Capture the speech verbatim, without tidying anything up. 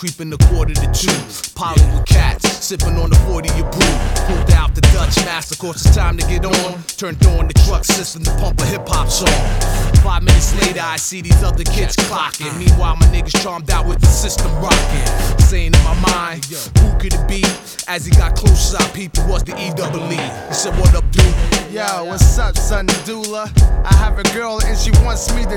creeping a quarter to two. Poly with cats, sipping on the forty of brew. Pulled out the Dutch master, course it's time to get on. Turned on the truck system to pump a hip-hop song. Five minutes later, I see these other kids clocking. Meanwhile, my niggas charmed out with the system rocking. Saying in my mind, who could it be? As he got closer, I peeped, it was the E double E. He said, what up, dude? Yo, what's up, son Dula? I have a girl and she wants me to